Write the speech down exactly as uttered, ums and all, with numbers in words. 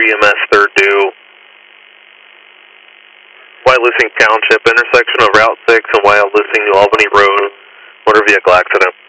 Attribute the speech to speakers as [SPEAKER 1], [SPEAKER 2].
[SPEAKER 1] E M S third due. Wyalusing Township, intersection of Route six and Wyalusing New Albany Road, motor vehicle accident.